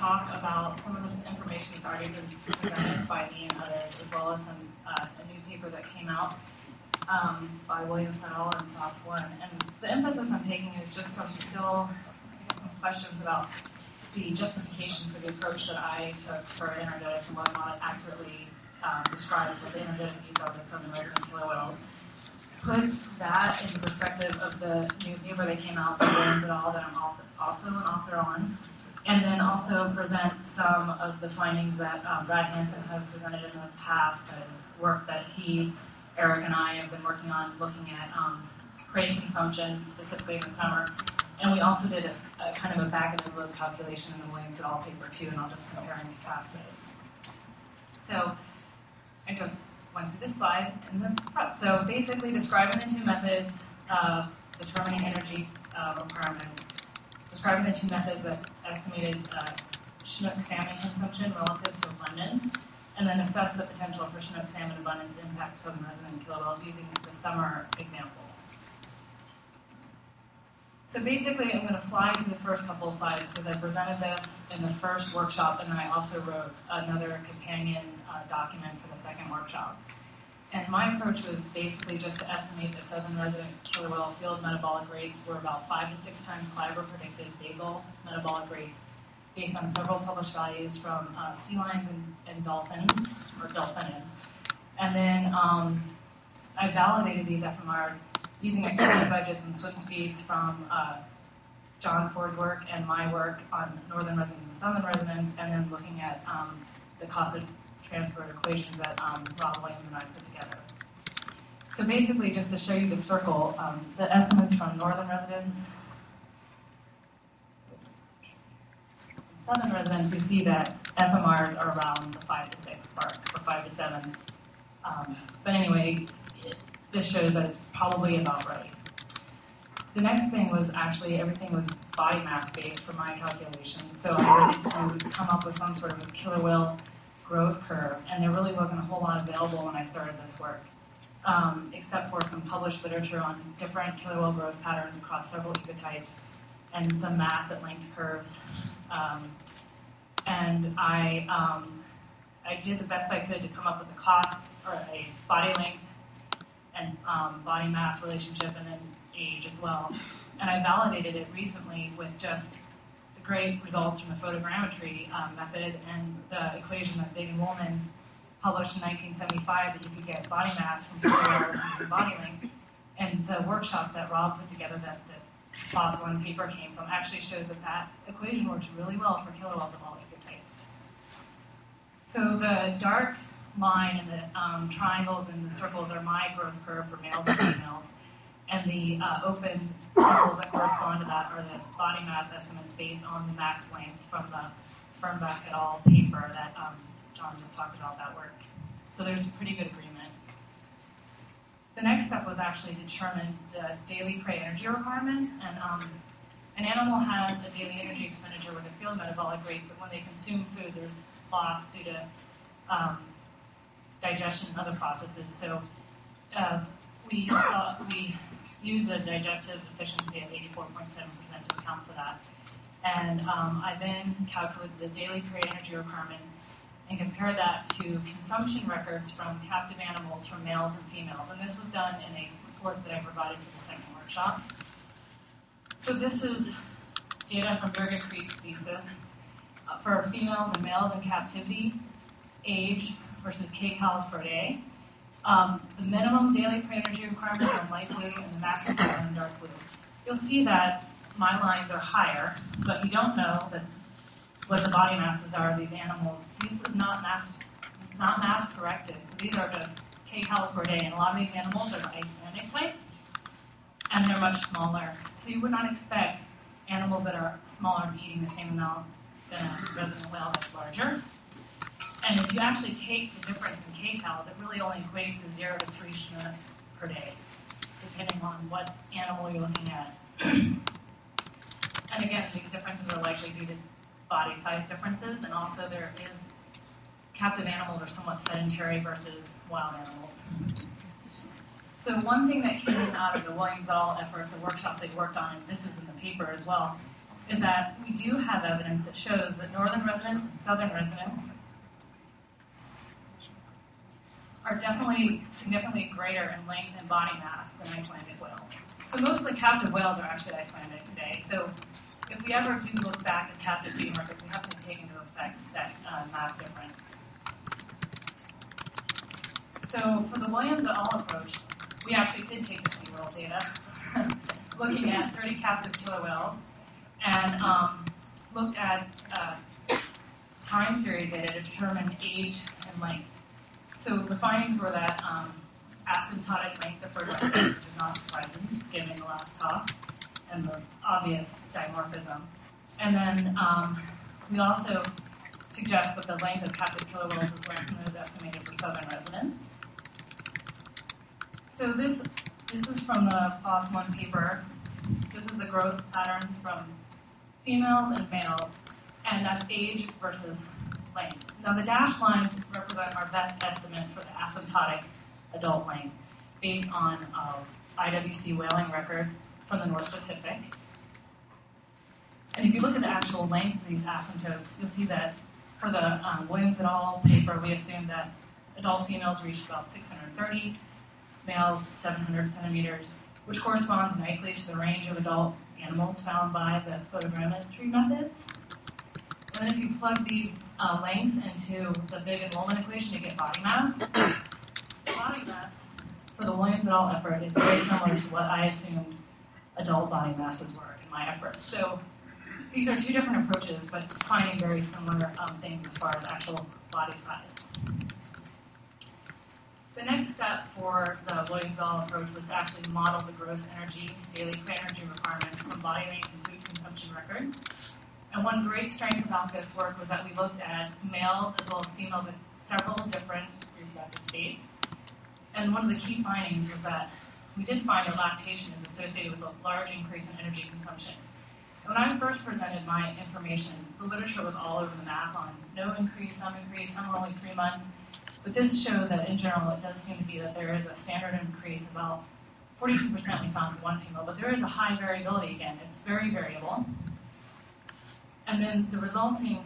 talk about some of the information that's already been presented by me and others, as well as a new paper that came out by Williams et al. And PLOS One. And the emphasis I'm taking is just some questions about the justification for the approach that I took for energetics and whether or not it accurately describes what the energetic needs are of the southern resident killer whales. Put that in the perspective of the new paper that came out by Williams et al. That I'm also an author on, and then also present some of the findings that Brad Hansen has presented in the past, that is work that he, Eric, and I have been working on, looking at prey consumption, specifically in the summer. And we also did a kind of a back-of-the-envelope calculation in the Williams et al. Paper too, and I'll just compare and contrast those. So I just went through this slide in the prep. So basically describing the two methods of determining energy requirements, describing the two methods that estimated Chinook salmon consumption relative to abundance, and then assess the potential for Chinook salmon abundance to impact southern resident killer whales using the summer example. So basically, I'm going to fly through the first couple of slides because I presented this in the first workshop, and then I also wrote another companion document for the second workshop. And my approach was basically just to estimate that southern resident killer whale field metabolic rates were about 5 to 6 times higher predicted basal metabolic rates based on several published values from sea lions and dolphins, or delphinids. And then I validated these FMRs using activity budgets and swim speeds from John Ford's work and my work on northern residents and southern residents, and then looking at the cost of transfer equations that Rob Williams and I put together. So basically, just to show you the circle, the estimates from northern residents, southern residents, we see that FMRs are around the 5 to 6 mark, or 5 to 7. But anyway, this shows that it's probably about right. The next thing was actually everything was body mass based for my calculations. So I needed to come up with some sort of a killer whale growth curve, and there really wasn't a whole lot available when I started this work, except for some published literature on different killer whale growth patterns across several ecotypes and some mass at length curves. And I did the best I could to come up with a cost, or a body length and body mass relationship, and then age as well. And I validated it recently with just the great results from the photogrammetry method and the equation that Big and Woolman published in 1975 that you could get body mass from killer whales using body length. And the workshop that Rob put together that the PLOS One paper came from actually shows that that equation works really well for killer whales of all ecotypes. So the dark line and the triangles and the circles are my growth curve for males and females, and the open circles that correspond to that are the body mass estimates based on the max length from the Fernbach et al. Paper that John just talked about that work. So there's a pretty good agreement. The next step was actually to determine the daily prey energy requirements, and an animal has a daily energy expenditure with a field metabolic rate, but when they consume food, there's loss due to digestion and other processes. So we used a digestive efficiency of 84.7% to account for that. And I then calculated the daily prey energy requirements and compared that to consumption records from captive animals from males and females. And this was done in a report that I provided for the second workshop. So this is data from Birgit Krieg's thesis for females and males in captivity, age versus kcals per day. The minimum daily prey energy requirements are in light blue and the maximum are in dark blue. You'll see that my lines are higher, but you don't know that what the body masses are of these animals. These are not mass corrected, so these are just kcals per day, and a lot of these animals are Icelandic type, and they're much smaller. So you would not expect animals that are smaller to be eating the same amount than a resident whale that's larger. And if you actually take the difference in kcals, it really only equates to 0 to 3 Chinook per day, depending on what animal you're looking at. And again, these differences are likely due to body size differences, and also there is captive animals are somewhat sedentary versus wild animals. So one thing that came out of the Williams et al. Effort, the workshop they worked on, and this is in the paper as well, is that we do have evidence that shows that northern residents and southern residents are definitely significantly greater in length and body mass than Icelandic whales. So most of the captive whales are actually Icelandic today. So if we ever do look back at captive feeding records, we have to take into effect that mass difference. So for the Williams et al. Approach, we actually did take the SeaWorld data, looking at 30 captive killer whales, and looked at time series data to determine age and length. So the findings were that asymptotic length of fertilization, which is not surprising given the last talk and the obvious dimorphism. And then we also suggest that the length of captive killer whales is less than those estimated for southern residents. So this is from the PLOS One paper. This is the growth patterns from females and males, and that's age versus length. Now the dashed lines represent our best estimate for the asymptotic adult length based on IWC whaling records from the North Pacific. And if you look at the actual length of these asymptotes, you'll see that for the Williams et al. Paper, we assume that adult females reached about 630, males 700 centimeters, which corresponds nicely to the range of adult animals found by the photogrammetry methods. And then if you plug these lengths into the big enrollment equation, you get body mass. Body mass for the Williams et al. Effort is very similar to what I assumed adult body masses were in my effort. So these are two different approaches, but finding very similar things as far as actual body size. The next step for the Williams et al. Approach was to actually model the gross daily energy requirements from body weight and food consumption records. And one great strength about this work was that we looked at males as well as females in several different reproductive states. And one of the key findings was that we did find that lactation is associated with a large increase in energy consumption. And when I first presented my information, the literature was all over the map on no increase, some were only 3 months. But this showed that in general, it does seem to be that there is a standard increase, about 42% we found for one female, but there is a high variability again. It's very variable. And then the resulting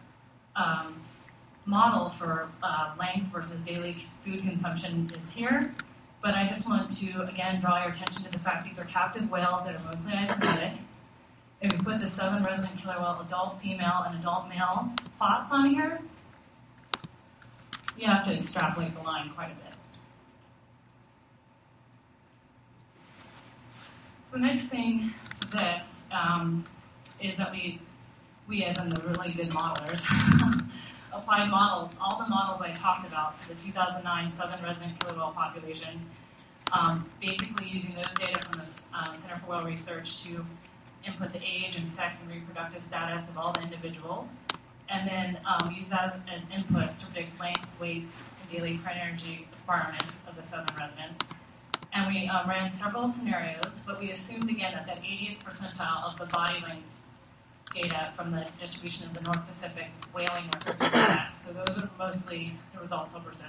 model for length versus daily food consumption is here. But I just want to, again, draw your attention to the fact these are captive whales that are mostly Icelandic. If we put the southern resident killer whale adult female and adult male plots on here, you have to extrapolate the line quite a bit. So the next thing with this is that we as in the really good modelers, applied all the models I talked about to the 2009 southern resident killer whale population, basically using those data from the Center for Whale Research to input the age and sex and reproductive status of all the individuals, and then use that as inputs to predict lengths, weights, and daily energy requirements of the southern residents. And we ran several scenarios, but we assumed again that 80th percentile of the body length data from the distribution of the North Pacific whaling records was best. So those are mostly the results I'll present.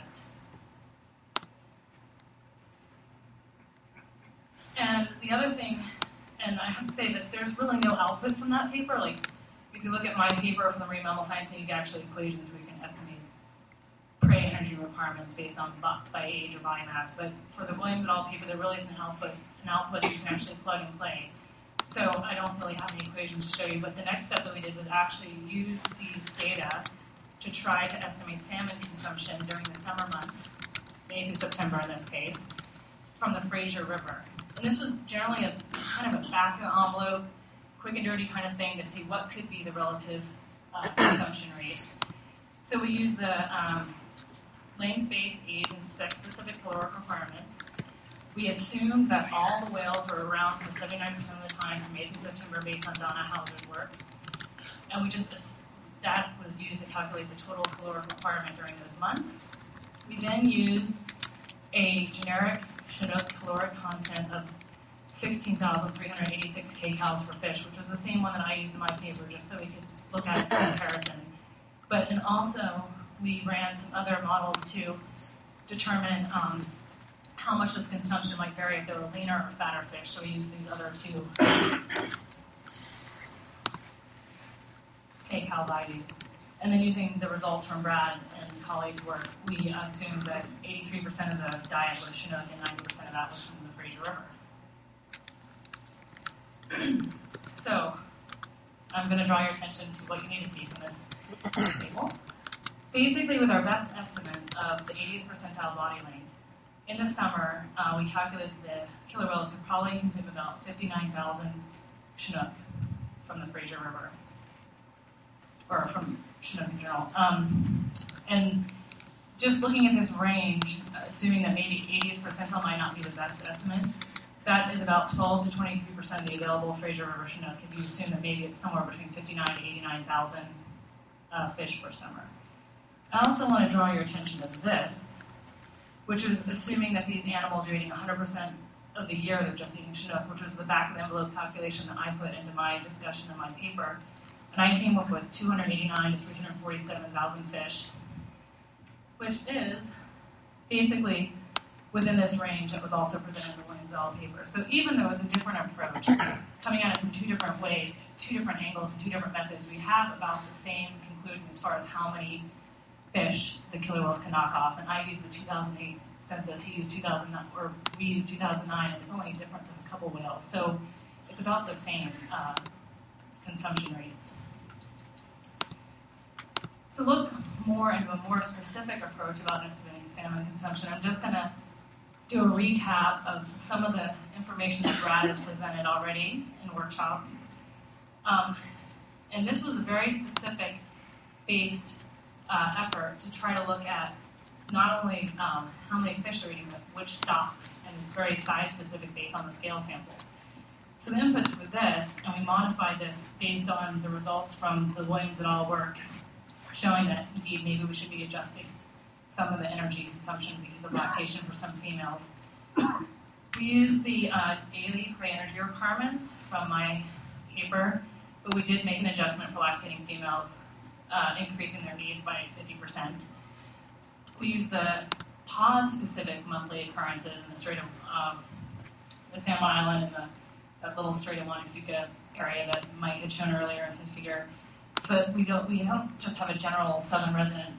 And the other thing, and I have to say that there's really no output from that paper. Like, if you look at my paper from the Marine Mammal Science, you get actually equations where you can estimate prey energy requirements based on by age or body mass. But for the Williams et al. Paper, there really isn't an output that you can actually plug and play. So I don't really have any equations to show you, but the next step that we did was actually use these data to try to estimate salmon consumption during the summer months, May through September in this case, from the Fraser River. And this was generally a kind of a back-of-the-envelope, quick and dirty kind of thing to see what could be the relative consumption rates. So we used the length-based, age, and sex-specific caloric requirements. We assumed that all the whales were around for 79% of the time from May through September based on Donna Hauser's work. And that was used to calculate the total caloric requirement during those months. We then used a generic Chinook caloric content of 16,386 kcals for fish, which was the same one that I used in my paper, just so we could look at it for comparison. And also, we ran some other models to determine how much this consumption might vary if they were leaner or fatter fish, so we used these other two. kcal values. And then using the results from Brad and colleagues' work, we assumed that 83% of the diet was Chinook and 90% of that was from the Fraser River. So I'm going to draw your attention to what you need to see from this table. Basically, with our best estimate of the 80th percentile body length, in the summer, we calculated the killer whales could probably consume about 59,000 Chinook from the Fraser River, or from Chinook in general. And just looking at this range, assuming that maybe 80th percentile might not be the best estimate, that is about 12 to 23% of the available Fraser River Chinook, if you assume that maybe it's somewhere between 59 to 89,000 fish per summer. I also want to draw your attention to this, which is assuming that these animals are eating 100% of the year they're just eating Chinook, which was the back of the envelope calculation that I put into my discussion in my paper. And I came up with 289 to 347,000 fish, which is basically within this range that was also presented in the Williams et al. Paper. So even though it's a different approach, coming at it from two different ways, two different angles, and two different methods, we have about the same conclusion as far as how many fish the killer whales can knock off. And I used the 2008 census, he used 2009, or we used 2009, and it's only a difference of a couple whales. So it's about the same consumption rates. To look more into a more specific approach about estimating salmon consumption, I'm just going to do a recap of some of the information that Brad has presented already in workshops. And this was a very specific based effort to try to look at not only how many fish they're eating, but which stocks, and it's very size specific based on the scale samples. So the inputs were this, and we modified this based on the results from the Williams et al. Work, showing that indeed maybe we should be adjusting some of the energy consumption because of lactation for some females. We used the daily prey energy requirements from my paper, but we did make an adjustment for lactating females, increasing their needs by 50%. We used the pod-specific monthly occurrences in the Strait of the San Juan Island and that little Strait of Juan Fuca area that Mike had shown earlier in his figure. So we don't just have a general southern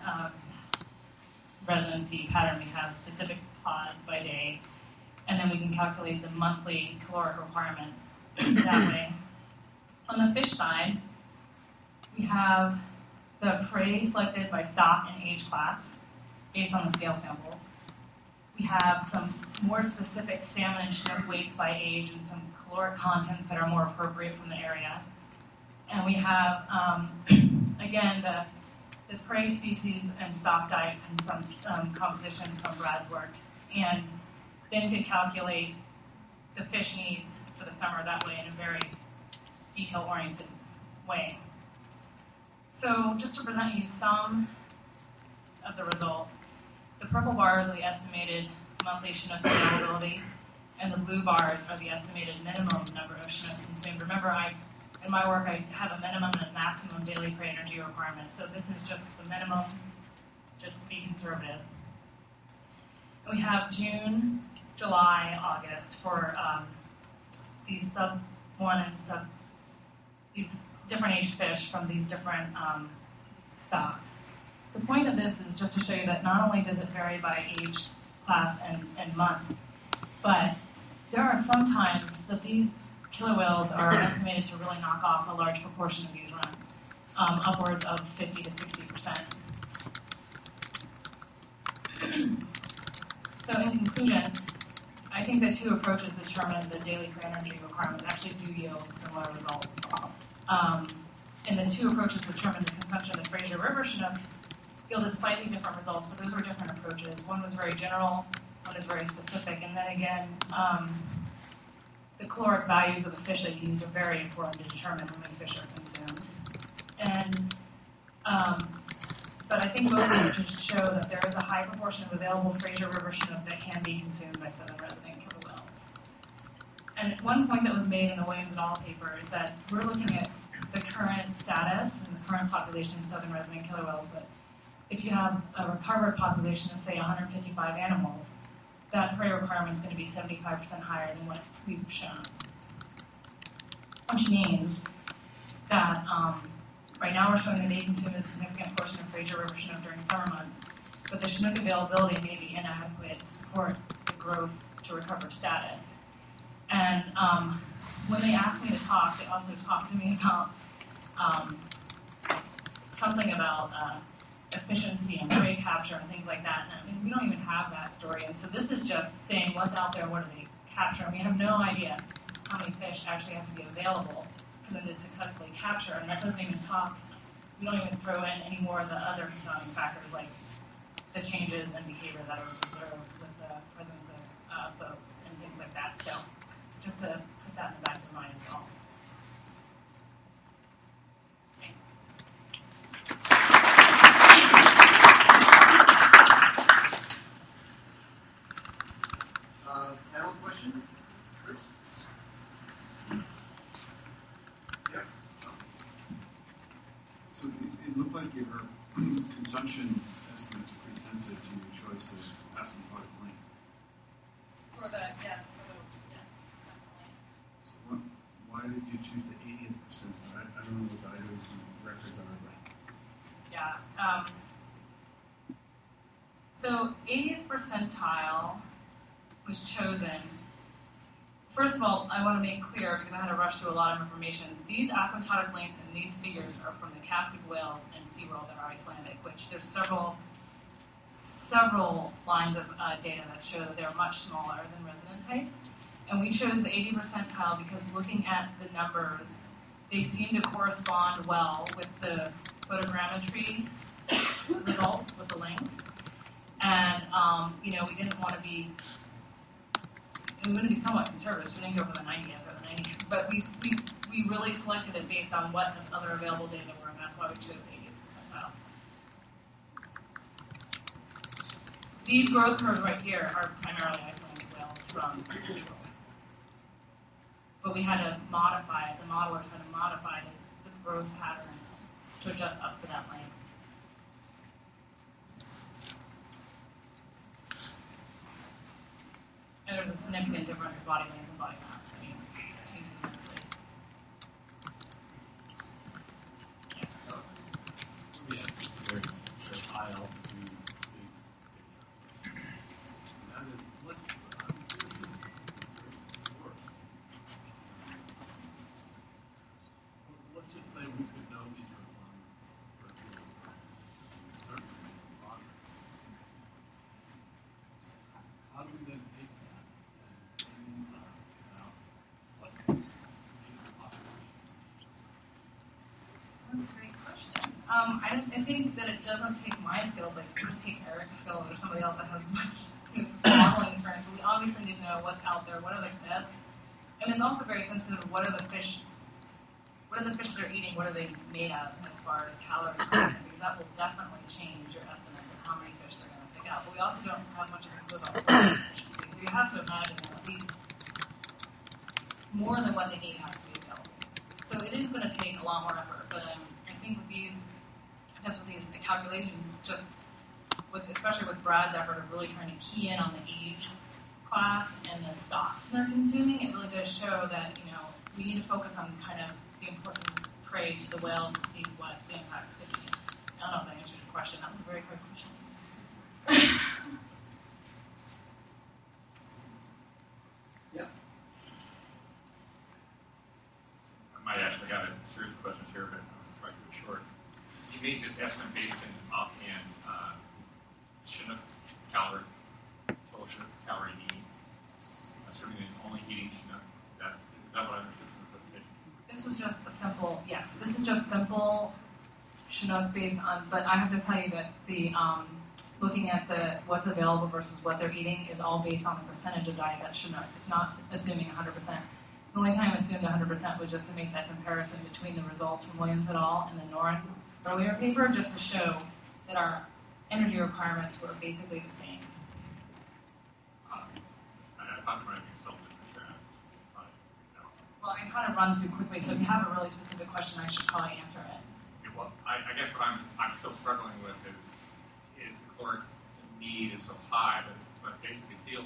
residency pattern. We have specific pods by day, and then we can calculate the monthly caloric requirements that way. On the fish side, we have the prey selected by stock and age class based on the scale samples. We have some more specific salmon and Chinook weights by age and some caloric contents that are more appropriate from the area. And we have, again, the prey species and stock diet composition from Brad's work, and then could calculate the fish needs for the summer that way in a very detail-oriented way. So just to present you some of the results, the purple bars are the estimated monthly Chinook availability, and the blue bars are the estimated minimum number of Chinook consumed. Remember, in my work, I have a minimum and a maximum daily prey energy requirement. So this is just the minimum, just to be conservative. And we have June, July, August for these sub-1 and these different aged fish from these different stocks. The point of this is just to show you that not only does it vary by age, class, and month, but there are some times that these killer whales are estimated to really knock off a large proportion of these runs, upwards of 50 to 60%. So in conclusion, I think the two approaches determine the daily prey energy requirements actually do yield similar results. And the two approaches determine the consumption of the Fraser River Chinook yielded slightly different results, but those were different approaches. One was very general, one is very specific, and then again, the caloric values of the fish they use are very important to determine how many fish are consumed. And, but I think both approaches show that there is a high proportion of available Fraser River Chinook that can be consumed by southern resident killer whales. And one point that was made in the Williams et al. Paper is that we're looking at the current status and the current population of southern resident killer whales, but if you have a recovered population of, say, 155 animals, that prey requirement is going to be 75% higher than what we've shown. Which means that Right now we're showing that they consume a significant portion of Fraser River Chinook during summer months, but the Chinook availability may be inadequate to support the growth to recover status. And when they asked me to talk, they also talked to me about something about efficiency and prey capture and things like that. And I mean, we don't even have that story. And so this is just saying what's out there, what do they capture. And we have no idea how many fish actually have to be available for them to successfully capture. And that doesn't even talk, we don't even throw in any more of the other factors like the changes in behavior that are observed with the presence of boats and things like that. So just to put that in the back of your mind as well. Panel question? Bruce? Yeah. So it looked like your consumption estimates are pretty sensitive to your choice of asymptotic length. Yes, definitely. So why did you choose the 80th percentile? I don't know what Dido's records are, but... Yeah. So 80th percentile was chosen. First of all, I want to make clear, because I had to rush through a lot of information, these asymptotic lengths and these figures are from the captive whales and SeaWorld that are Icelandic, which there's several lines of data that show that they're much smaller than resident types. And we chose the 80th percentile because looking at the numbers, they seem to correspond well with the photogrammetry results with the lengths. And, we didn't want to be, we wanted to be somewhat conservative, so we didn't go for the 90th or the 90th. But we really selected it based on what other available data were, and that's why we chose the 80th percentile. These growth curves right here are primarily Icelandic whales from SeaWorld. But we had to modify it, the modelers had to modify the growth pattern to adjust up for that length. And there's a significant difference in body length and body mass. I mean, it changes immensely. Yes. Yeah, very high altitude, big picture. And that is, let's just say we could know these requirements for people. Certainly make progress. How do we then take that and inside about what is the population? That's a great question. I think that it doesn't take my skills, like it would take Eric's skills or somebody else that has much modeling experience. But we obviously need to know what's out there, what are the best, and it's also very sensitive to what are the fish they're eating, what are they made of as far as calorie content, because that will definitely change your estimates of how many fish they're going to pick out. But we also don't have much of a clue about protein efficiency, so you have to imagine that at least more than what they eat has to be available. So it is going to take a lot more effort, but I think with these calculations, especially with Brad's effort of really trying to key in on the age class and the stocks they're consuming, it really does show that, we need to focus on kind of the important prey to the whales to see what the impacts could be. I don't know if that answered your question. That was a very quick question. Yeah. I might actually have a series of questions here, but I'll try to keep it short. You made this estimate based in offhand Chinook total Chinook calorie need, assuming it's only eating Chinook. Is that what I understood from the presentation? This was just this is just simple Chinook based on, but I have to tell you that the looking at what's available versus what they're eating is all based on the percentage of diet that's Chinook. It's not assuming 100%. The only time I assumed 100% was just to make that comparison between the results from Williams et al. And the Noren earlier paper, just to show that our energy requirements were basically the same. Well, I kind of run through quickly, so if you have a really specific question, I should probably answer it. Okay, well, I guess what I'm still struggling with is the caloric need is so high, but basically field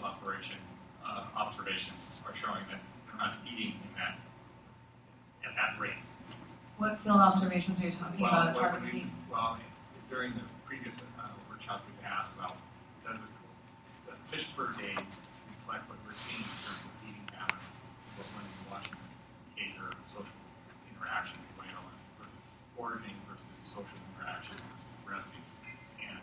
observations are showing that they're not eating at that rate. What field observations are you talking about? It's hard to see. Well, during the previous workshop, we've asked about does the fish per day reflect what we're seeing in terms of feeding patterns, what when you're watching behavior, social interaction with whale versus foraging versus social interaction versus breastfeeding. And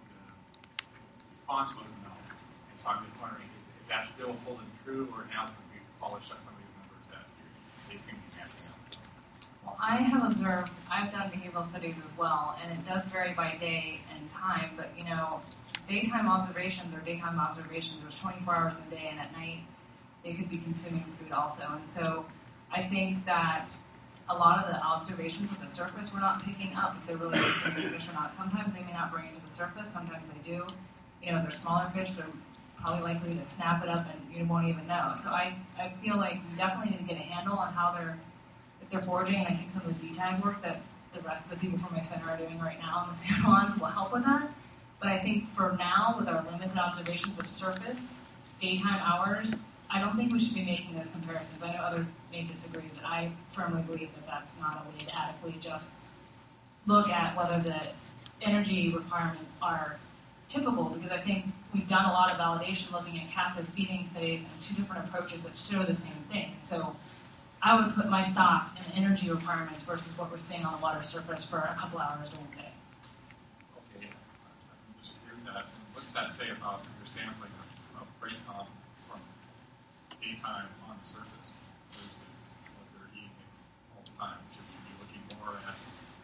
the response was no. And so I'm just wondering, is that still holding true, or now since we've polished up some of these numbers that they seem to be matching up? Well, I have observed, I've done behavioral studies as well, and it does vary by day and time, but daytime observations are daytime observations. There's 24 hours in a day, and at night they could be consuming food also. And so I think that a lot of the observations at the surface we're not picking up if they're really consuming fish or not. Sometimes they may not bring it to the surface, sometimes they do. If they're smaller fish, they're probably likely to snap it up and you won't even know. So I feel like we definitely need to get a handle on how if they're foraging, and I think some of the detag work that the rest of the people from my center are doing right now in the salons will help with that. But I think for now, with our limited observations of surface, daytime hours, I don't think we should be making those comparisons. I know others may disagree, but I firmly believe that that's not a way to adequately just look at whether the energy requirements are typical, because I think we've done a lot of validation looking at captive feeding studies and two different approaches that show the same thing. So I would put my stock in the energy requirements versus what we're seeing on the water surface for a couple hours during the day. Okay, I disagree with that. And what does that say about your sampling of prey tom from daytime on the surface versus what they're eating all the time? Should we be looking more at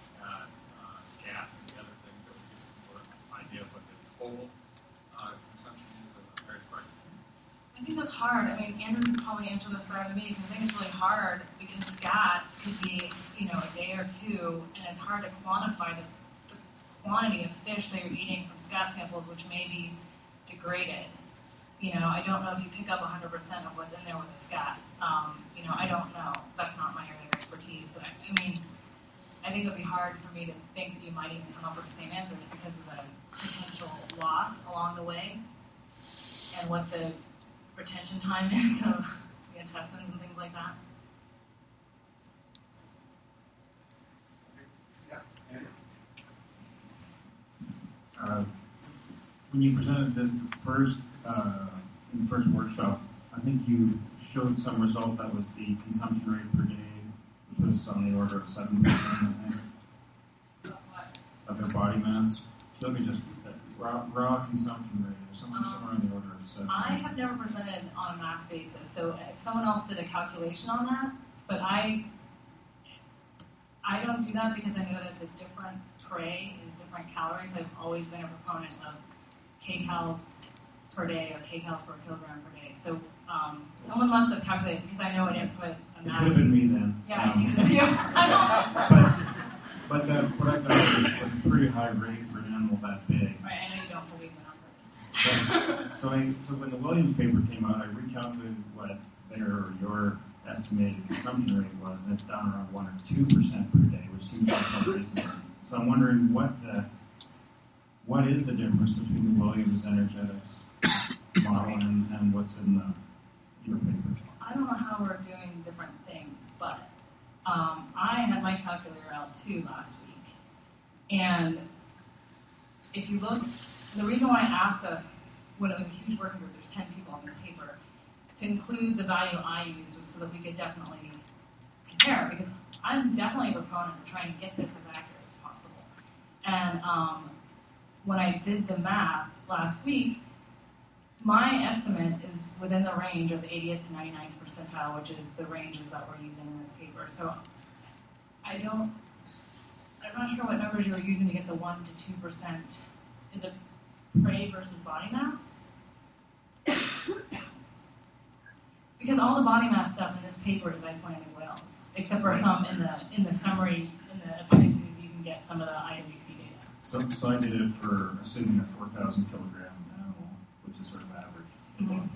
scat and the other things that would give us more idea of what the total consumption is of various parts? I think that's hard. I mean, Andrew could probably answer this better than me, because I think it's really hard because scat could be, a day or two, and it's hard to quantify the quantity of fish that you're eating from scat samples, which may be degraded. I don't know if you pick up 100% of what's in there with a scat. I don't know. That's not my area of expertise, but I think it would be hard for me to think that you might even come up with the same answers because of the potential loss along the way and what the retention time is of the intestines and things like that. Yeah, Andrew? When you presented this in the first workshop, I think you showed some result that was the consumption rate per day, which was on the order of 7%, I think, of their body mass. So let me just raw consumption rate, or somewhere on the order of 7%. I have never presented on a mass basis, so if someone else did a calculation on that, but I don't do that because I know that the different prey is different calories. I've always been a proponent of kcals per day or kcals per kilogram per day. So someone must have calculated, because I know I didn't put a mass. It could have been me then. Yeah, I think it was you. But what I got was a pretty high rate for an animal that big. Right, I know you don't believe the numbers. So when the Williams paper came out, I recalculated what your estimated consumption rate was, and it's down around 1 or 2% per day, which seems like reasonable. So I'm wondering what is the difference between the Williams energetics model and what's in your paper? I don't know how we're doing different things, but I had my calculator out too last week. And if you look, the reason why I asked us, when it was a huge working group, there's 10 people on this paper, to include the value I used was so that we could definitely compare, because I'm definitely a proponent of trying to get this as accurate as possible. And when I did the math last week, my estimate is within the range of the 80th to 99th percentile, which is the ranges that we're using in this paper. So I'm not sure what numbers you were using to get the 1 to 2%. Is it prey versus body mass? Because all the body mass stuff in this paper is Icelandic whales, except for some in the summary, in the appendices, you can get some of the IWC data. So I did it for assuming a 4,000 kilogram animal, which is sort of average. Mm-hmm.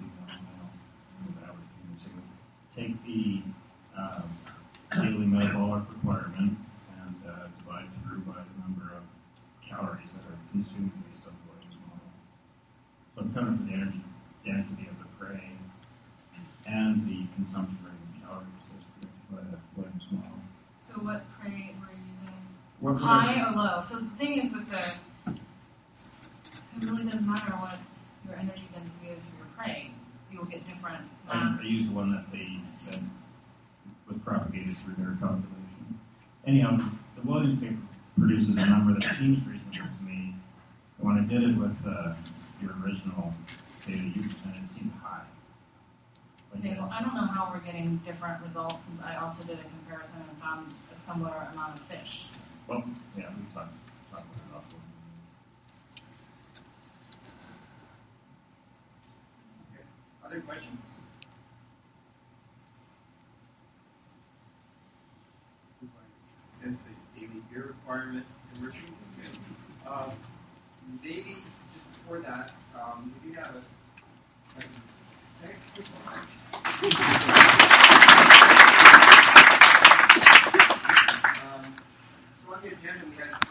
Take the daily metabolic requirement and divide through by the number of calories that are consumed based on the Williams model. So I'm coming for the energy density of the prey and the consumption rate of calories that's predicted by the Williams model. So what prey were you using? What High or low? So the thing is with the, it really doesn't matter what your energy density is for your prey. You will get different mass. I used one that they said was propagated through their calculation. Anyhow, the Williams paper produces a number that seems reasonable to me. And when I did it with your original data you presented, it seemed high. But Okay, well, I don't know how we're getting different results since I also did a comparison and found a similar amount of fish. well, yeah, we can talk about it afterwards. Okay. Other questions? Since the daily beer requirement emerging, maybe just before that, we do have so on the agenda we had